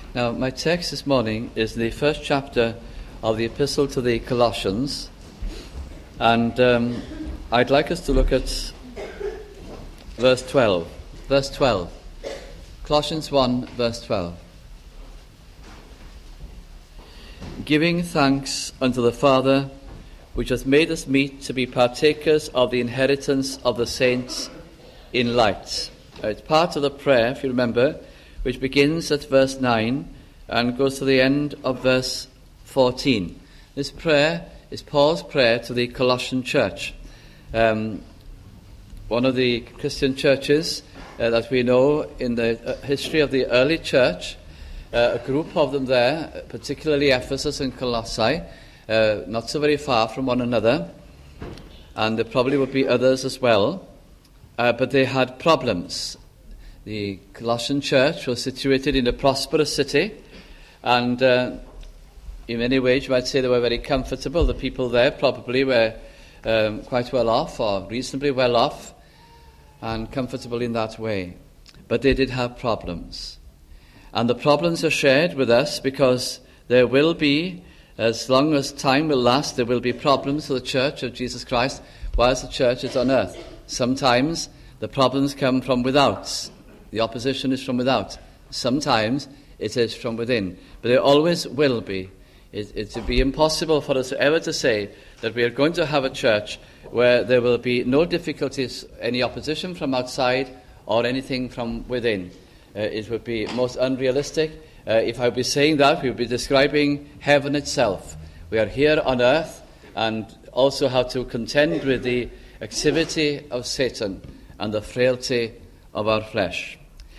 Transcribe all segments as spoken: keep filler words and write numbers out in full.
Now, my text this morning is the first chapter of the Epistle to the Colossians, and um, I'd like us to look at verse twelve. Verse twelve. Colossians one, verse twelve. Giving thanks unto the Father, which hath made us meet to be partakers of the inheritance of the saints in light. Uh, it's part of the prayer, if you remember, which begins at verse nine and goes to the end of verse fourteen. This prayer is Paul's prayer to the Colossian church, um, one of the Christian churches uh, that we know in the uh, history of the early church. Uh, a group of them there, particularly Ephesus and Colossae, uh, not so very far from one another, and there probably would be others as well, uh, but they had problems. The Colossian church was situated in a prosperous city, and uh, in many ways you might say they were very comfortable. The people there probably were um, quite well off, or reasonably well off, and comfortable in that way. But they did have problems. And the problems are shared with us because there will be, as long as time will last, there will be problems for the church of Jesus Christ whilst the church is on earth. Sometimes the problems come from without. The opposition is from without. Sometimes it is from within. But there always will be. It, it would be impossible for us ever to say that we are going to have a church where there will be no difficulties, any opposition from outside or anything from within. Uh, it would be most unrealistic. Uh, if I would be saying that, we would be describing heaven itself. We are here on earth and also have to contend with the activity of Satan and the frailty of our flesh.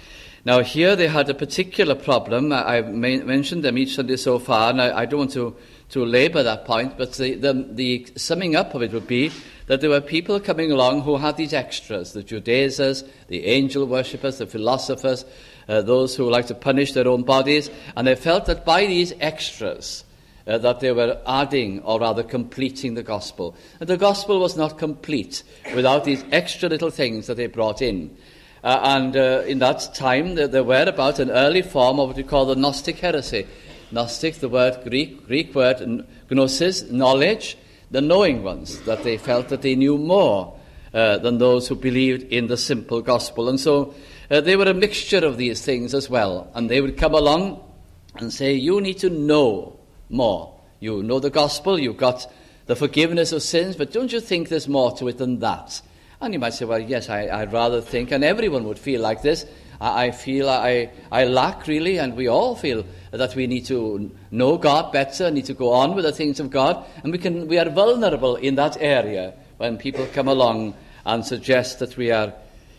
Now here they had a particular problem. I, I've ma- mentioned them each Sunday so far, and I, I don't want to, to labour that point, but the, the, the summing up of it would be that there were people coming along who had these extras, the Judaizers, the angel worshippers, the philosophers, uh, those who like to punish their own bodies, and they felt that by these extras uh, that they were adding, or rather completing the gospel. And the gospel was not complete without these extra little things that they brought in. Uh, and uh, in that time there, there were about an early form of what we call the Gnostic heresy. Gnostic, the word Greek, Greek word gnosis, knowledge, the knowing ones, that they felt that they knew more uh, than those who believed in the simple gospel. And so uh, they were a mixture of these things as well. And they would come along and say, you need to know more. You know the gospel, you've got the forgiveness of sins, but don't you think there's more to it than that? And you might say, well, yes, I, I'd rather think, and everyone would feel like this, I, I feel I, I lack really, and we all feel that we need to know God better, need to go on with the things of God, and we can we are vulnerable in that area when people come along and suggest that we are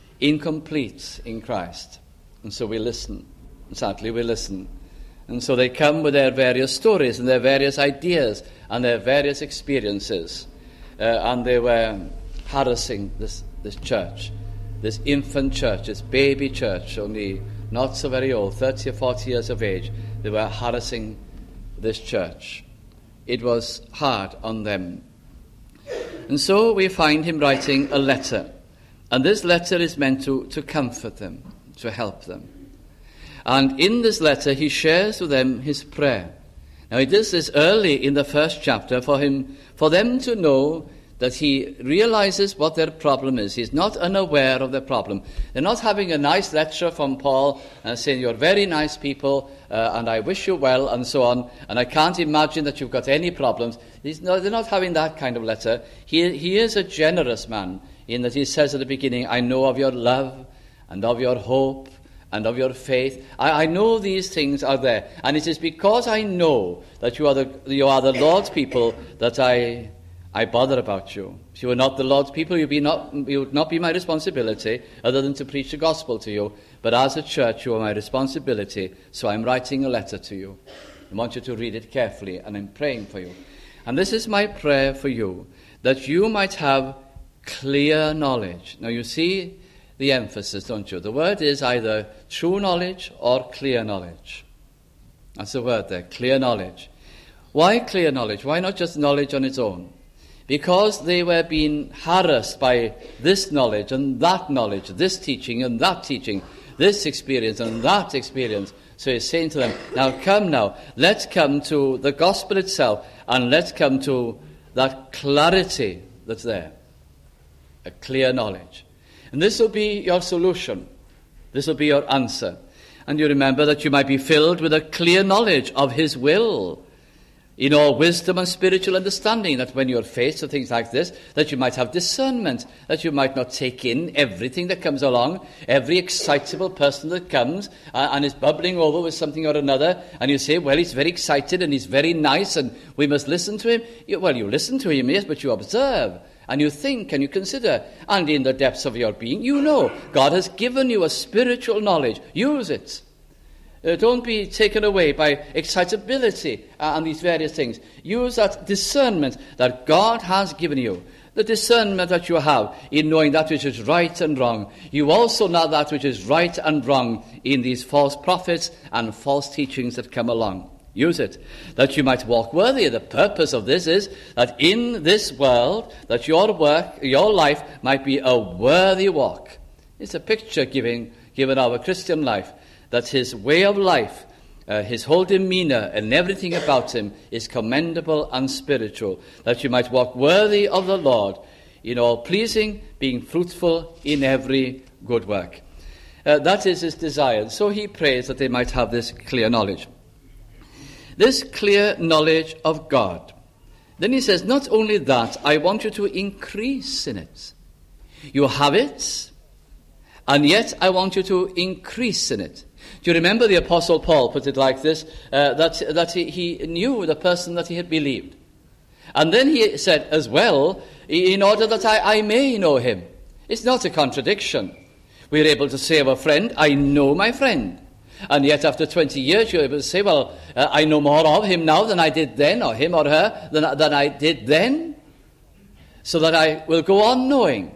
incomplete in Christ. And so we listen. Sadly, we listen. And so they come with their various stories and their various ideas and their various experiences. Uh, and they were harassing this, this church, this infant church, this baby church, only not so very old, thirty or forty years of age. They were harassing this church. It was hard on them. And so we find him writing a letter. And this letter is meant to, to comfort them, to help them. And in this letter he shares with them his prayer. Now he does this early in the first chapter for him, for them to know that he realizes what their problem is. He's not unaware of their problem. They're not having a nice lecture from Paul and saying, you're very nice people, uh, and I wish you well, and so on, and I can't imagine that you've got any problems. He's not, they're not having that kind of letter. He, he is a generous man in that he says at the beginning, I know of your love and of your hope and of your faith. I, I know these things are there, and it is because I know that you are the, you are the Lord's people that I... I bother about you. If you were not the Lord's people, you'd be not, it would not be my responsibility other than to preach the gospel to you. But as a church, you are my responsibility, so I'm writing a letter to you. I want you to read it carefully, and I'm praying for you. And this is my prayer for you, that you might have clear knowledge. Now you see the emphasis, don't you? The word is either true knowledge or clear knowledge. That's the word there, clear knowledge. Why clear knowledge? Why not just knowledge on its own? Because they were being harassed by this knowledge and that knowledge, this teaching and that teaching. this experience and that experience. So he's saying to them, now come now, let's come to the gospel itself, and let's come to that clarity that's there, a clear knowledge. And this will be your solution. This will be your answer. And you remember that you might be filled with a clear knowledge of his will, in all wisdom and spiritual understanding, that when you're faced with things like this, that you might have discernment, that you might not take in everything that comes along, every excitable person that comes uh, and is bubbling over with something or another, and you say, well, he's very excited and he's very nice and we must listen to him. You, well, you listen to him, yes, but you observe and you think and you consider, and in the depths of your being, you know God has given you a spiritual knowledge. Use it. Uh, don't be taken away by excitability uh, and these various things. Use that discernment that God has given you. The discernment that you have in knowing that which is right and wrong. You also know that which is right and wrong in these false prophets and false teachings that come along. Use it, that you might walk worthy. The purpose of this is that in this world, that your work, your life might be a worthy walk. It's a picture giving, given our Christian life, that his way of life, uh, his whole demeanor and everything about him is commendable and spiritual, that you might walk worthy of the Lord, in all pleasing, being fruitful in every good work. Uh, that is his desire. So he prays that they might have this clear knowledge. This clear knowledge of God. Then he says, not only that, I want you to increase in it. You have it, and yet I want you to increase in it. Do you remember the Apostle Paul put it like this, uh, that, that he, he knew the person that he had believed. And then he said as well, in order that I, I may know him. It's not a contradiction. We're able to say of a friend, I know my friend. And yet after twenty years you're able to say, well, uh, I know more of him now than I did then, or him or her than, than I did then. So that I will go on knowing.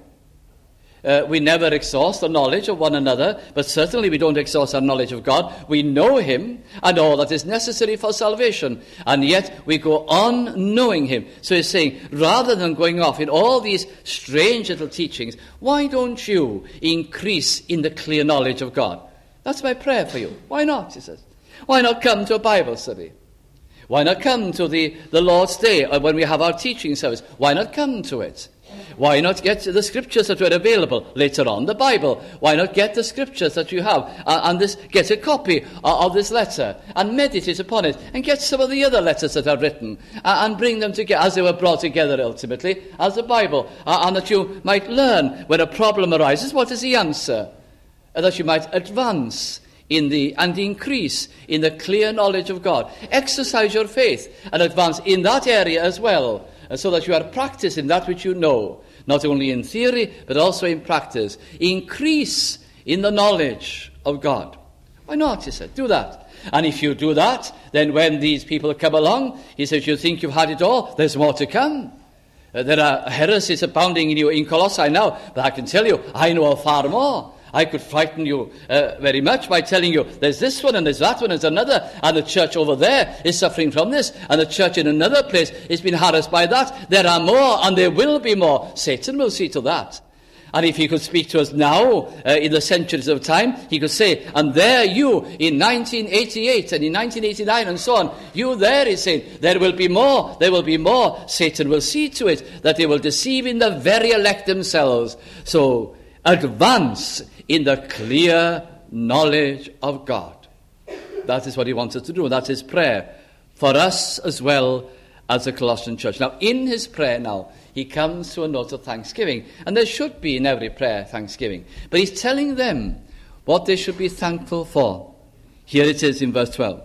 Uh, we never exhaust the knowledge of one another, but certainly we don't exhaust our knowledge of God. We know him and all that is necessary for salvation, and yet we go on knowing him. So he's saying, rather than going off in all these strange little teachings, why don't you increase in the clear knowledge of God? That's my prayer for you. Why not, he says. Why not come to a Bible study? Why not come to the, the Lord's Day, or when we have our teaching service? Why not come to it? Why not get the scriptures that were available later on, the Bible? Why not get the scriptures that you have uh, and this, get a copy of, of this letter and meditate upon it, and get some of the other letters that are written uh, and bring them together as they were brought together ultimately as the Bible, uh, and that you might learn when a problem arises, what is the answer? And that you might advance in the and increase in the clear knowledge of God. Exercise your faith and advance in that area as well, so that you are practicing that which you know, not only in theory, but also in practice. Increase in the knowledge of God. Why not, he said, do that. And if you do that, then when these people come along, he says, you think you've had it all, there's more to come. Uh, there are heresies abounding in you in Colossae now, but I can tell you, I know of far more. I could frighten you uh, very much by telling you there's this one and there's that one and there's another, and the church over there is suffering from this, and the church in another place is being harassed by that. There are more, and there will be more. Satan will see to that. And if he could speak to us now, uh, in the centuries of time, he could say, and there you, in nineteen eighty-eight and in nineteen eighty-nine and so on, you there, he's saying, there will be more, there will be more. Satan will see to it that they will deceive in the very elect themselves. So, advance in the clear knowledge of God. That is what he wants us to do. That's his prayer for us as well as the Colossian church. Now, in his prayer now, he comes to a note of thanksgiving. And there should be in every prayer thanksgiving. But he's telling them what they should be thankful for. Here it is in verse twelve.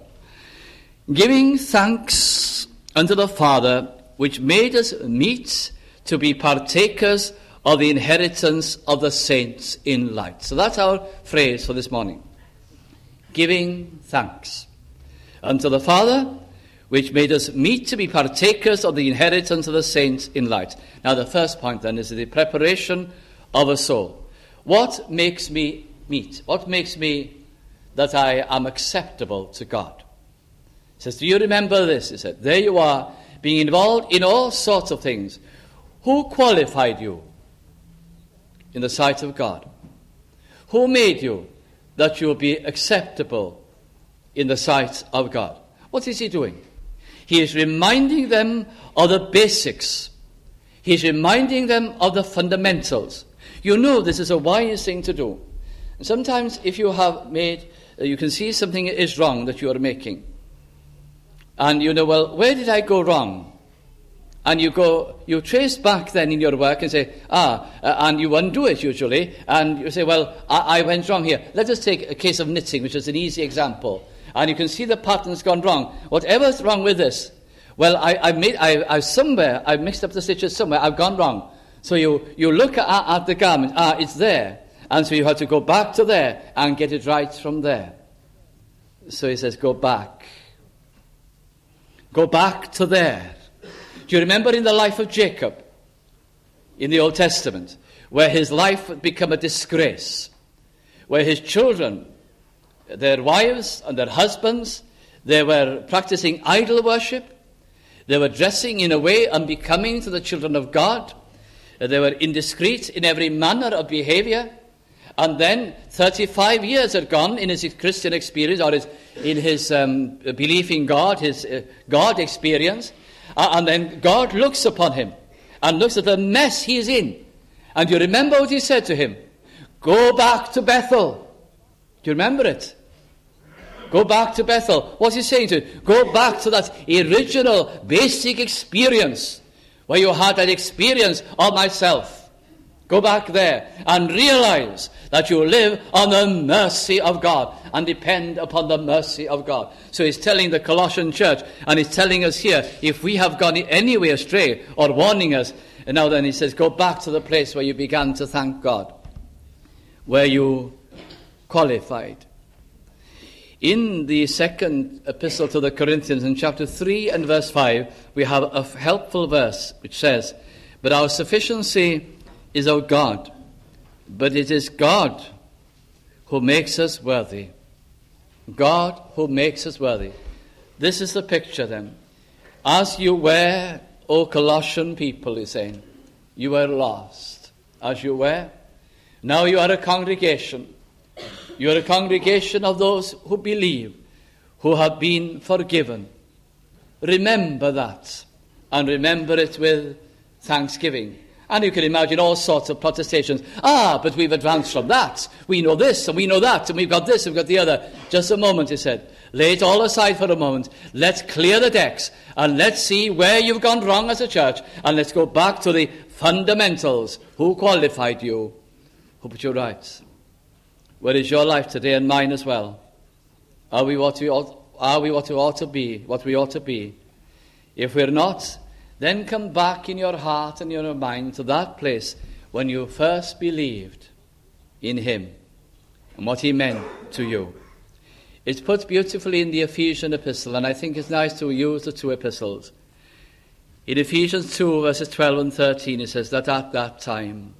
Giving thanks unto the Father, which made us meet to be partakers of the inheritance of the saints in light. So that's our phrase for this morning. Giving thanks unto the Father, which made us meet to be partakers of the inheritance of the saints in light. Now the first point then is the preparation of a soul. What makes me meet? What makes me that I am acceptable to God? He says, do you remember this? He said, there you are, being involved in all sorts of things. Who qualified you in the sight of God? Who made you that you will be acceptable in the sight of God. What is he doing? He is reminding them of the basics. He is reminding them of the fundamentals. You know this is a wise thing to do. And sometimes if you have made, uh, you can see something is wrong that you are making. And you know, well, where did I go wrong? And you go, you trace back then in your work and say, ah, uh, and you undo it usually. And you say, well, I, I went wrong here. Let us take a case of knitting, which is an easy example. And you can see the pattern's gone wrong. Whatever's wrong with this, well, I, I made, I, I somewhere, I mixed up the stitches somewhere, I've gone wrong. So you, you look at, at the garment, ah, it's there. And so you have to go back to there and get it right from there. So he says, go back. Go back to there. Do you remember in the life of Jacob, in the Old Testament, where his life had become a disgrace, where his children, their wives and their husbands, they were practicing idol worship, they were dressing in a way unbecoming to the children of God, they were indiscreet in every manner of behavior, and then thirty-five years had gone in his Christian experience, or his, in his um, belief in God, his uh, God experience, uh, and then God looks upon him and looks at the mess he is in. And you remember what he said to him? Go back to Bethel. Do you remember it? Go back to Bethel. What's he saying to you? Go back to that original, basic experience where you had that experience of myself. Go back there and realize that you live on the mercy of God and depend upon the mercy of God. So he's telling the Colossian church, and he's telling us here, if we have gone any way astray, or warning us, and now then he says, go back to the place where you began to thank God, where you qualified. In the second epistle to the Corinthians, in chapter three and verse five, we have a helpful verse which says, but our sufficiency is of God, but it is God who makes us worthy. God who makes us worthy. This is the picture then. As you were, O Colossian people, he's saying, you were lost. As you were, now you are a congregation. You are a congregation of those who believe, who have been forgiven. Remember that, and remember it with thanksgiving. And you can imagine all sorts of protestations. Ah, but we've advanced from that. We know this, and we know that, and we've got this, and we've got the other. Just a moment, he said. Lay it all aside for a moment. Let's clear the decks, and let's see where you've gone wrong as a church, and let's go back to the fundamentals. Who qualified you? Who put you right? Where is your life today, and mine as well? Are we what we ought, are we what we ought to be, what we ought to be? If we're not, then come back in your heart and your mind to that place when you first believed in him and what he meant to you. It's put beautifully in the Ephesian epistle, and I think it's nice to use the two epistles. In Ephesians two, verses twelve and thirteen, it says that at that time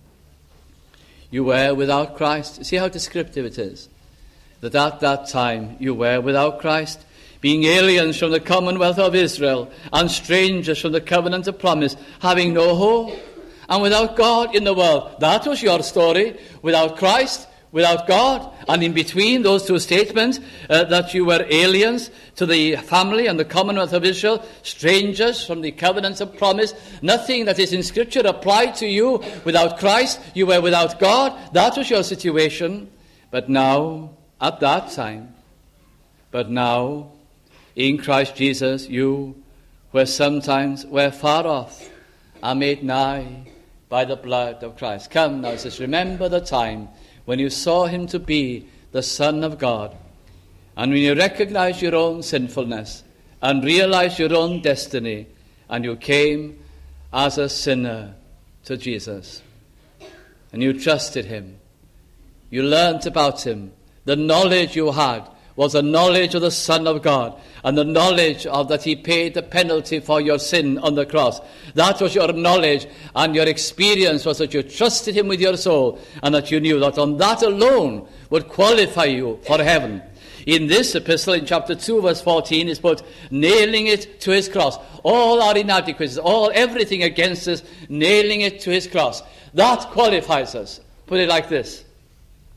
you were without Christ. See how descriptive it is? That at that time you were without Christ, being aliens from the commonwealth of Israel, and strangers from the covenant of promise, having no hope, and without God in the world. That was your story. Without Christ, without God, and in between those two statements, uh, that you were aliens to the family and the commonwealth of Israel, strangers from the covenants of promise. Nothing that is in Scripture applied to you. Without Christ, you were without God. That was your situation. But now, at that time, but now, in Christ Jesus, you, were sometimes were far off, are made nigh by the blood of Christ. Come now, it says, remember the time when you saw him to be the Son of God, and when you recognized your own sinfulness, and realized your own destiny, and you came as a sinner to Jesus, and you trusted him. You learnt about him. The knowledge you had was the knowledge of the Son of God, and the knowledge of that he paid the penalty for your sin on the cross. That was your knowledge, and your experience was that you trusted him with your soul, and that you knew that on that alone would qualify you for heaven. In this epistle, in chapter two, verse fourteen, is put, nailing it to his cross. All our inadequacies, all everything against us, nailing it to his cross. That qualifies us. Put it like this.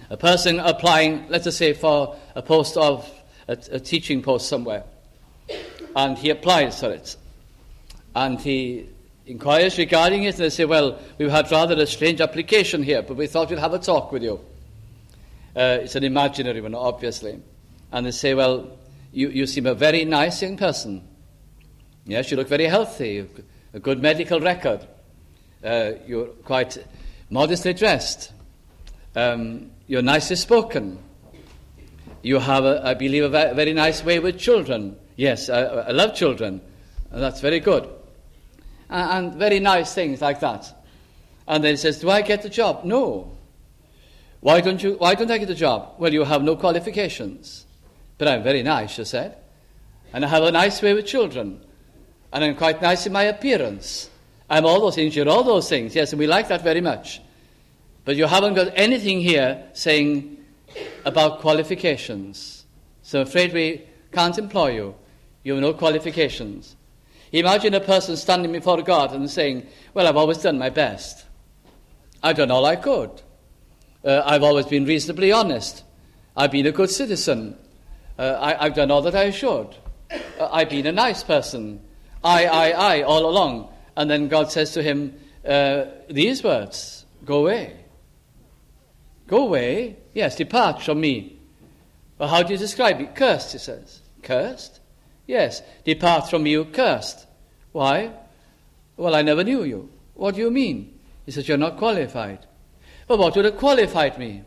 A person applying, let us say, for a post of, a, a teaching post somewhere, and he applies for it, and he inquires regarding it, and they say, well, we've had rather a strange application here, but we thought we'd have a talk with you. Uh, it's an imaginary one, obviously. And they say, well, you, you seem a very nice young person. Yes, you look very healthy, a good medical record. Uh, you're quite modestly dressed. Um, you're nicely spoken. You have, a, I believe, a very nice way with children. Yes, I, I love children. And that's very good. And, and very nice things like that. And then he says, do I get the job? No. Why don't you? Why don't I get the job? Well, you have no qualifications. But I'm very nice, you said. And I have a nice way with children. And I'm quite nice in my appearance. I'm all those things. You're all those things. Yes, and we like that very much. But you haven't got anything here saying about qualifications. So I'm afraid we can't employ you. You have no qualifications. Imagine a person standing before God and saying, well, I've always done my best. I've done all I could. Uh, I've always been reasonably honest. I've been a good citizen. Uh, I, I've done all that I should. Uh, I've been a nice person. I, I, I, all along. And then God says to him, uh, these words, go away. Go away. Yes, depart from me. Well, how do you describe it? Cursed, he says. Cursed? Yes, depart from me, you cursed. Why? Well, I never knew you. What do you mean? He says, you're not qualified. But what would have qualified me?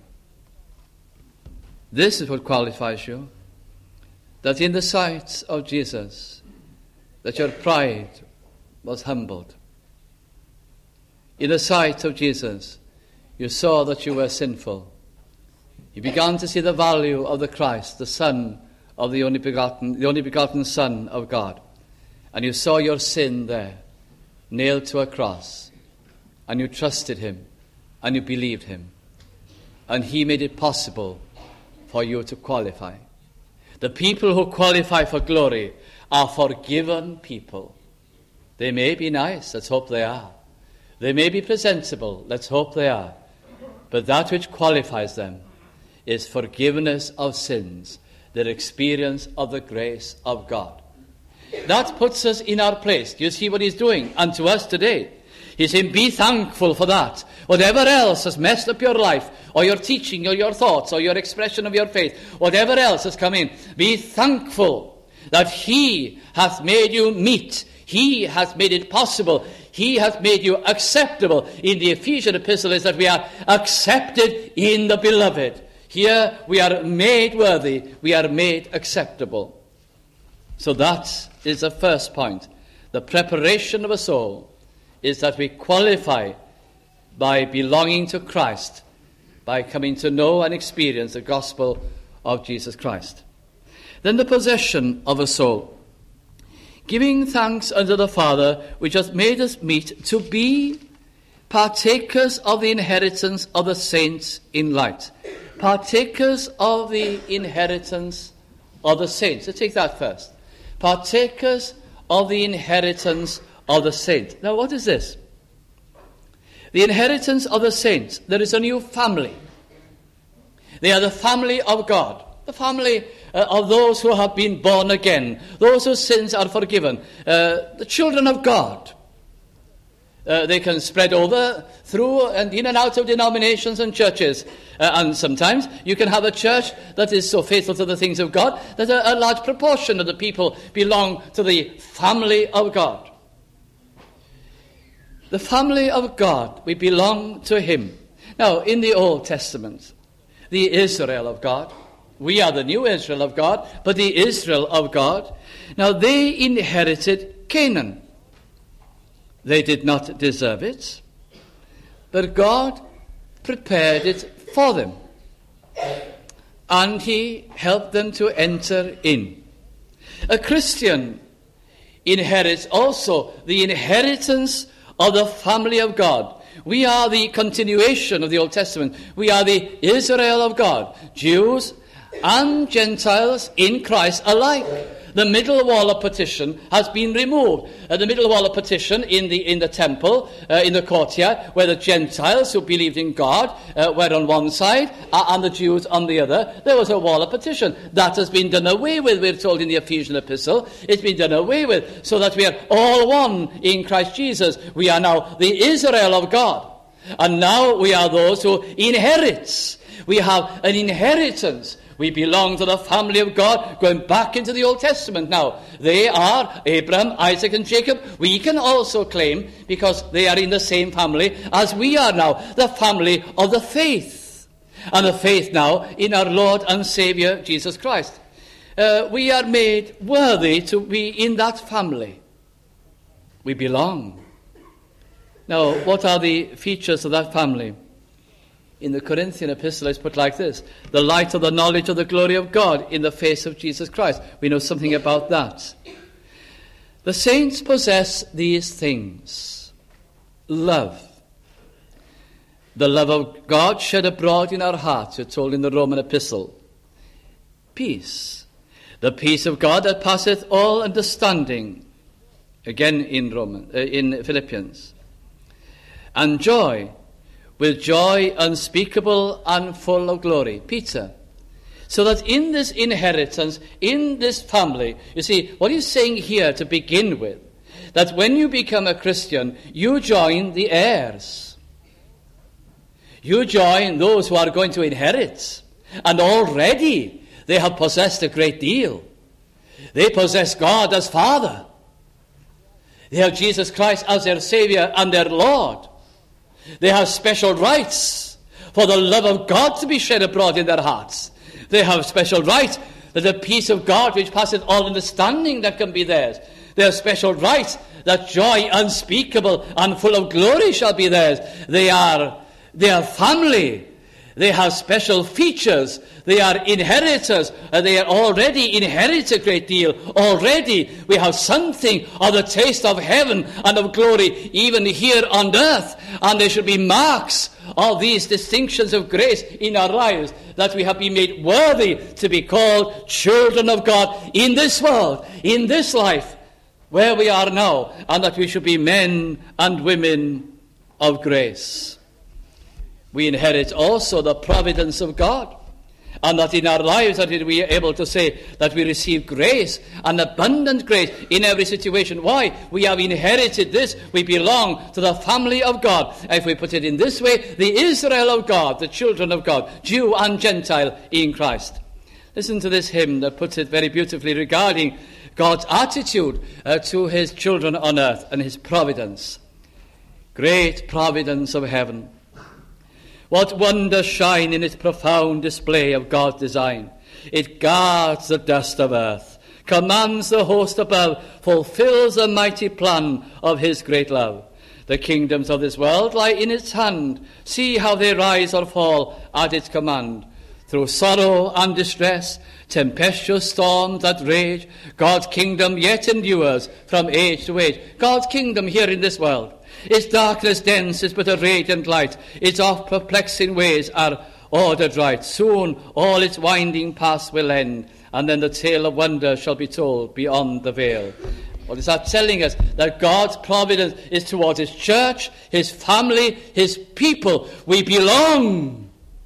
This is what qualifies you. That in the sight of Jesus, that your pride was humbled. In the sight of Jesus, you saw that you were sinful. You began to see the value of the Christ, the Son of the only begotten, the only begotten Son of God. And you saw your sin there, nailed to a cross. And you trusted him, and you believed him. And he made it possible for you to qualify. The people who qualify for glory are forgiven people. They may be nice, let's hope they are. They may be presentable, let's hope they are. But that which qualifies them is forgiveness of sins, their experience of the grace of God. That puts us in our place. Do you see what he's doing unto us today? He's saying, be thankful for that. Whatever else has messed up your life, or your teaching, or your thoughts, or your expression of your faith, whatever else has come in, be thankful that he hath made you meet. He hath made it possible. He hath made you acceptable. In the Ephesian epistle is that we are accepted in the beloved. Here we are made worthy. We are made acceptable. So that is the first point. The preparation of a soul is that we qualify by belonging to Christ, by coming to know and experience the gospel of Jesus Christ. Then the possession of a soul. Giving thanks unto the Father, which hath made us meet to be partakers of the inheritance of the saints in light. Partakers of the inheritance of the saints. Let's take that first. Partakers of the inheritance of the saints. Now, what is this? The inheritance of the saints. There is a new family. They are the family of God. The family uh, of those who have been born again. Those whose sins are forgiven. Uh, the children of God. Uh, they can spread over through and in and out of denominations and churches. Uh, and sometimes you can have a church that is so faithful to the things of God that a, a large proportion of the people belong to the family of God. The family of God, we belong to him. Now, in the Old Testament, the Israel of God, we are the new Israel of God, but the Israel of God, now they inherited Canaan. They did not deserve it, but God prepared it for them. And he helped them to enter in. A Christian inherits also the inheritance of the family of God. We are the continuation of the Old Testament. We are the Israel of God, Jews and Gentiles in Christ alike. The middle wall of partition has been removed. Uh, the middle wall of partition in the in the temple, uh, in the courtyard, where the Gentiles who believed in God uh, were on one side uh, and the Jews on the other, there was a wall of partition. That has been done away with, we're told in the Ephesian epistle. It's been done away with, so that we are all one in Christ Jesus. We are now the Israel of God. And now we are those who inherit. We have an inheritance. We belong to the family of God, going back into the Old Testament now. They are Abraham, Isaac, and Jacob. We can also claim, because they are in the same family as we are now, the family of the faith. And the faith now in our Lord and Saviour, Jesus Christ. Uh, we are made worthy to be in that family. We belong. Now, what are the features of that family? In the Corinthian epistle, it's put like this: the light of the knowledge of the glory of God in the face of Jesus Christ. We know something about that. The saints possess these things. Love. The love of God shed abroad in our hearts, you're told in the Roman epistle. Peace. The peace of God that passeth all understanding. Again in Roman, uh, in Philippians. And joy. With joy unspeakable and full of glory. Peter. So that in this inheritance, in this family, you see, what he's saying here to begin with, that when you become a Christian, you join the heirs. You join those who are going to inherit. And already they have possessed a great deal. They possess God as Father. They have Jesus Christ as their Saviour and their Lord. They have special rights for the love of God to be shed abroad in their hearts. They have special rights that the peace of God which passeth all understanding that can be theirs. They have special rights that joy unspeakable and full of glory shall be theirs. They are, they are family. They have special features. They are inheritors. And they are already inherit a great deal. Already we have something of the taste of heaven and of glory even here on earth. And there should be marks of these distinctions of grace in our lives, that we have been made worthy to be called children of God in this world, in this life, where we are now, and that we should be men and women of grace. We inherit also the providence of God, and that in our lives that we are able to say that we receive grace, and abundant grace in every situation. Why? We have inherited this. We belong to the family of God. If we put it in this way, the Israel of God, the children of God, Jew and Gentile in Christ. Listen to this hymn that puts it very beautifully regarding God's attitude uh, to his children on earth and his providence. Great providence of heaven. What wonders shine in its profound display of God's design. It guards the dust of earth, commands the host above, fulfills the mighty plan of his great love. The kingdoms of this world lie in its hand. See how they rise or fall at its command. Through sorrow and distress, tempestuous storms that rage, God's kingdom yet endures from age to age. God's kingdom here in this world. Its darkness dense is but a radiant light. Its oft perplexing ways are ordered right. Soon all its winding paths will end, and then the tale of wonder shall be told beyond the veil. What is that telling us? That God's providence is towards his church, his family, his people. We belong.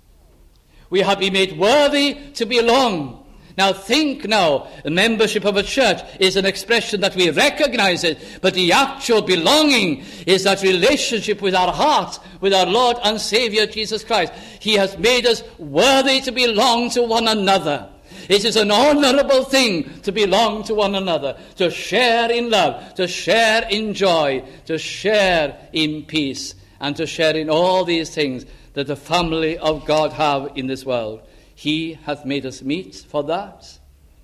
We have been made worthy to belong. Now think now, the membership of a church is an expression that we recognize it, but the actual belonging is that relationship with our heart, with our Lord and Saviour Jesus Christ. He has made us worthy to belong to one another. It is an honourable thing to belong to one another, to share in love, to share in joy, to share in peace, and to share in all these things that the family of God have in this world. He hath made us meet for that.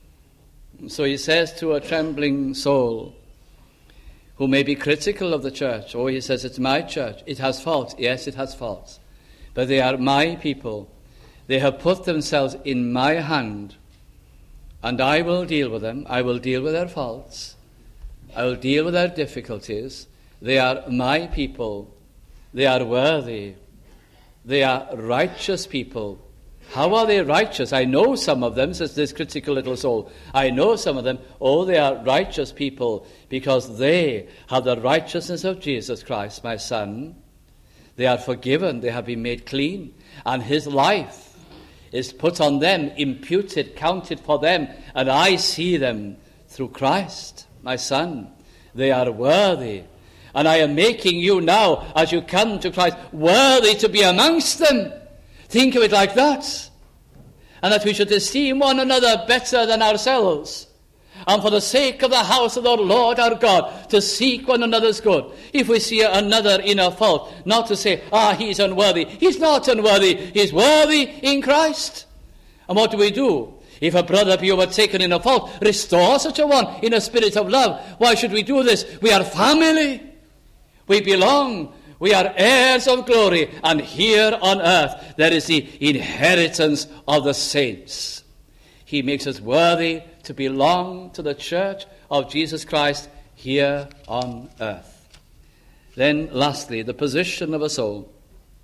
So he says to a trembling soul who may be critical of the church, oh, he says, it's my church. It has faults. Yes, it has faults. But they are my people. They have put themselves in my hand, and I will deal with them. I will deal with their faults. I will deal with their difficulties. They are my people. They are worthy. They are righteous people. How are they righteous? I know some of them, says this critical little soul. I know some of them. Oh, they are righteous people because they have the righteousness of Jesus Christ, my son. They are forgiven. They have been made clean. And his life is put on them, imputed, counted for them. And I see them through Christ, my son. They are worthy. And I am making you now, as you come to Christ, worthy to be amongst them. Think of it like that. And that we should esteem one another better than ourselves. And for the sake of the house of the Lord our God, to seek one another's good. If we see another in a fault, not to say, ah, he's unworthy. He's not unworthy. He's worthy in Christ. And what do we do? If a brother be overtaken in a fault, restore such a one in a spirit of love. Why should we do this? We are family. We belong. We are heirs of glory. And here on earth there is the inheritance of the saints. He makes us worthy to belong to the church of Jesus Christ here on earth. Then lastly, the position of a soul.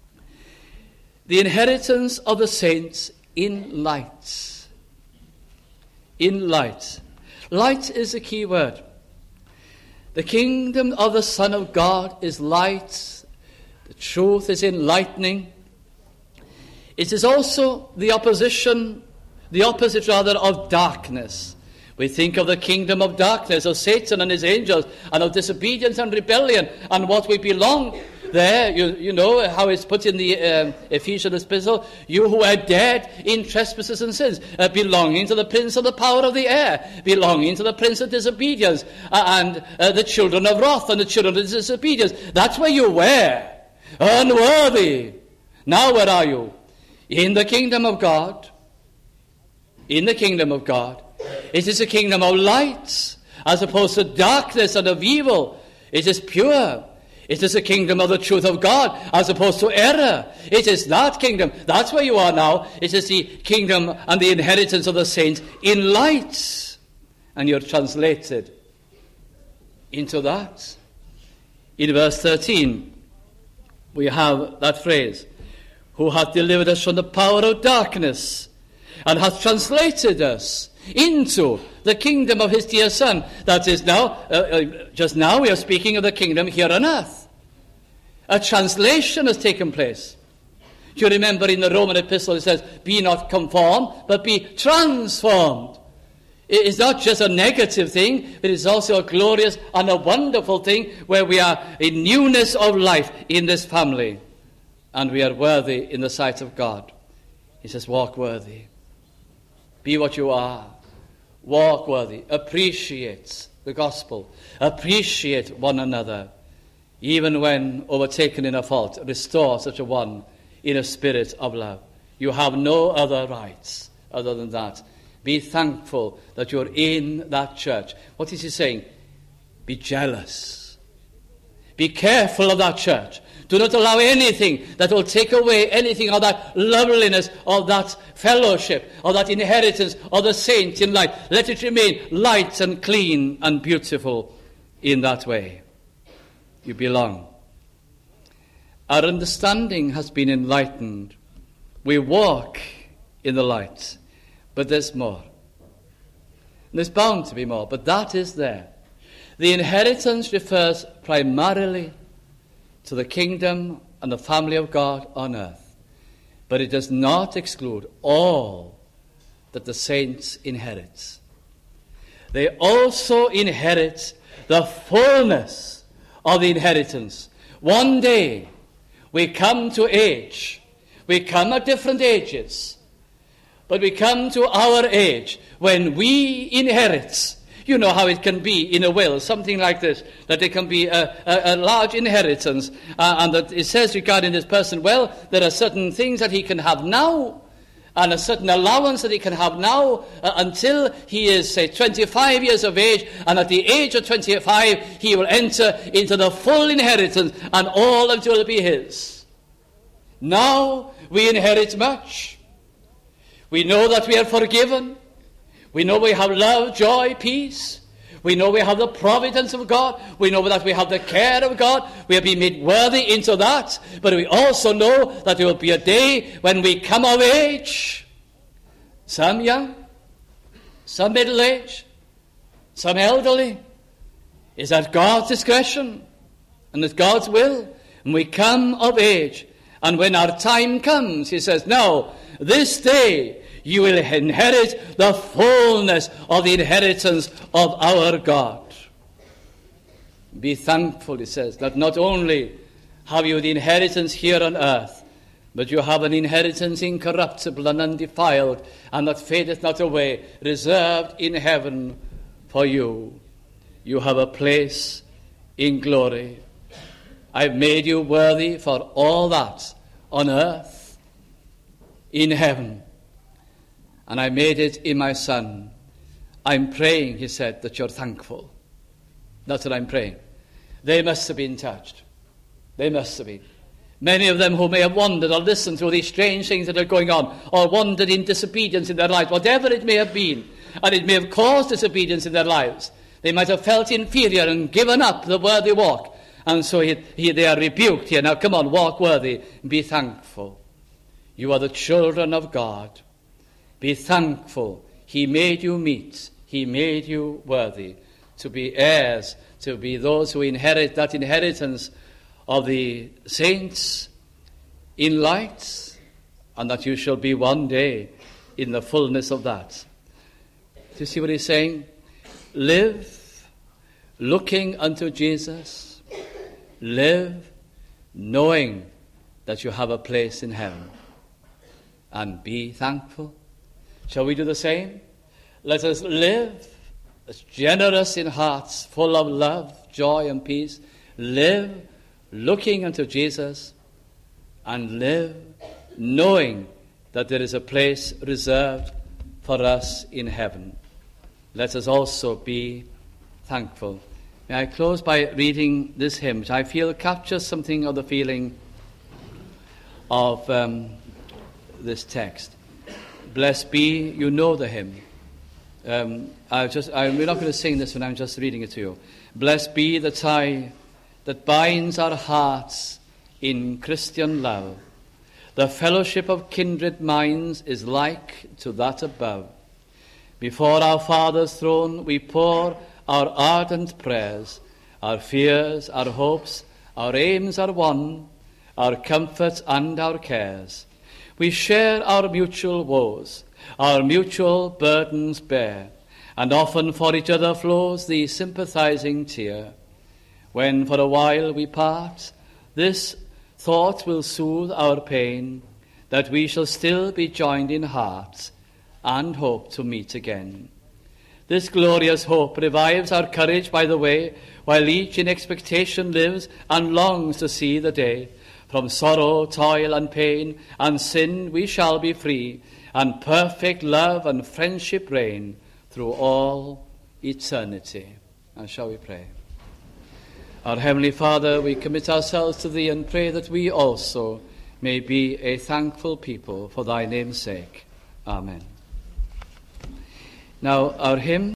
The inheritance of the saints in light. In light. Light is the key word. The kingdom of the Son of God is light. The truth is enlightening. It is also the opposition, the opposite rather, of darkness. We think of the kingdom of darkness, of Satan and his angels, and of disobedience and rebellion, and what we belong there. You, you know how it's put in the um, Ephesians epistle, you who are dead in trespasses and sins, uh, belonging to the prince of the power of the air, belonging to the prince of disobedience, uh, and uh, the children of wrath and the children of disobedience. That's where you were, unworthy. Now where are you? In the kingdom of God. In the kingdom of God. It is a kingdom of light, as opposed to darkness and of evil. It is pure. It is a kingdom of the truth of God, as opposed to error. It is that kingdom. That's where you are now. It is the kingdom and the inheritance of the saints in light. And you're translated into that. In verse thirteen, we have that phrase, who hath delivered us from the power of darkness, and hath translated us into the kingdom of his dear Son. That is now, uh, uh, just now we are speaking of the kingdom here on earth. A translation has taken place. You remember in the Roman epistle it says, be not conformed, but be transformed. It is not just a negative thing, but it's also a glorious and a wonderful thing where we are in newness of life in this family. And we are worthy in the sight of God. He says, walk worthy. Be what you are. Walk worthy. Appreciate the gospel. Appreciate one another. Even when overtaken in a fault, restore such a one in a spirit of love. You have no other rights other than that. Be thankful that you're in that church. What is he saying? Be jealous. Be careful of that church. Do not allow anything that will take away anything of that loveliness, of that fellowship, of that inheritance of the saints in light. Let it remain light and clean and beautiful in that way. You belong. Our understanding has been enlightened. We walk in the light. But there's more. There's bound to be more, but that is there. The inheritance refers primarily to the kingdom and the family of God on earth. But it does not exclude all that the saints inherit. They also inherit the fullness of the inheritance. One day we come to age. We come at different ages. But we come to our age when we inherit. You know how it can be in a will, something like this, that there can be a, a, a large inheritance, uh, and that it says regarding this person, well, there are certain things that he can have now, and a certain allowance that he can have now, uh, until he is, say, twenty-five years of age, and at the age of twenty-five, he will enter into the full inheritance, and all of it will be his. Now we inherit much. We know that we are forgiven. We know we have love, joy, peace. We know we have the providence of God. We know that we have the care of God. We have been made worthy into that. But we also know that there will be a day when we come of age. Some young, some middle age, some elderly. Is at God's discretion and at God's will. And we come of age. And when our time comes, he says, now, this day you will inherit the fullness of the inheritance of our God. Be thankful, he says, that not only have you the inheritance here on earth, but you have an inheritance incorruptible and undefiled, and that fadeth not away, reserved in heaven for you. You have a place in glory. I've made you worthy for all that on earth, in heaven. And I made it in my Son. I'm praying, he said, that you're thankful. That's what I'm praying. They must have been touched. They must have been. Many of them who may have wandered or listened to these strange things that are going on, or wandered in disobedience in their lives, whatever it may have been, and it may have caused disobedience in their lives. They might have felt inferior and given up the worthy walk. And so he, he, they are rebuked here. Now come on, walk worthy. Be thankful. You are the children of God. Be thankful. He made you meet. He made you worthy to be heirs, to be those who inherit that inheritance of the saints in light, and that you shall be one day in the fullness of that. Do you see what he's saying? Live looking unto Jesus. Live knowing that you have a place in heaven. And be thankful. Shall we do the same? Let us live as generous in hearts, full of love, joy, and peace. Live looking unto Jesus, and live knowing that there is a place reserved for us in heaven. Let us also be thankful. May I close by reading this hymn, which I feel captures something of the feeling of um, this text. Blessed be, you know the hymn. Um, I just, I, we're not going to sing this when I'm just reading it to you. Blessed be the tie that binds our hearts in Christian love. The fellowship of kindred minds is like to that above. Before our Father's throne we pour our ardent prayers. Our fears, our hopes, our aims are one, our comforts and our cares. We share our mutual woes, our mutual burdens bear, and often for each other flows the sympathizing tear. When for a while we part, this thought will soothe our pain, that we shall still be joined in heart, and hope to meet again. This glorious hope revives our courage by the way, while each in expectation lives and longs to see the day. From sorrow, toil, and pain, and sin we shall be free, and perfect love and friendship reign through all eternity. And shall we pray? Our Heavenly Father, we commit ourselves to Thee and pray that we also may be a thankful people for Thy name's sake. Amen. Now, our hymn